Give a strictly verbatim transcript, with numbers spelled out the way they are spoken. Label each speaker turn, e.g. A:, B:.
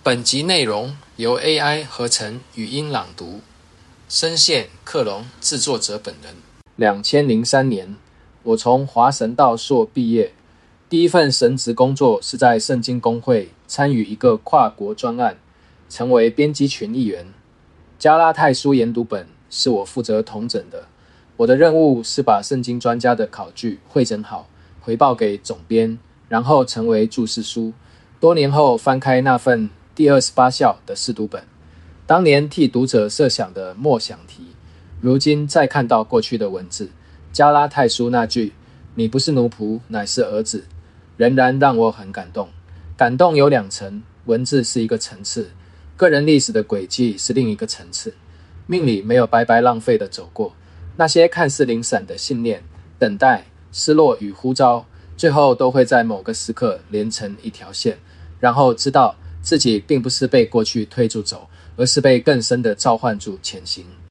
A: 本集内容由 A I 合成语音朗读，声线克隆，制作者本人。两千零三年，我从华神道硕毕业，第一份神职工作是在圣经公会参与一个跨国专案，成为编辑群一员。加拉太书研读本是我负责统整的，我的任务是把圣经专家的考据汇整好，回报给总编，然后成为注释书。多年后翻开那份第二十八校的试读本，当年替读者设想的默想题，如今再看到过去的文字，加拉太书那句你不是奴仆乃是儿子，仍然让我很感动。感动有两层，文字是一个层次，个人历史的轨迹是另一个层次。命里没有白白浪费的走过，那些看似零散的信念、等待、失落与呼召，最后都会在某个时刻连成一条线，然后知道自己并不是被过去推住走，而是被更深的召唤住前行。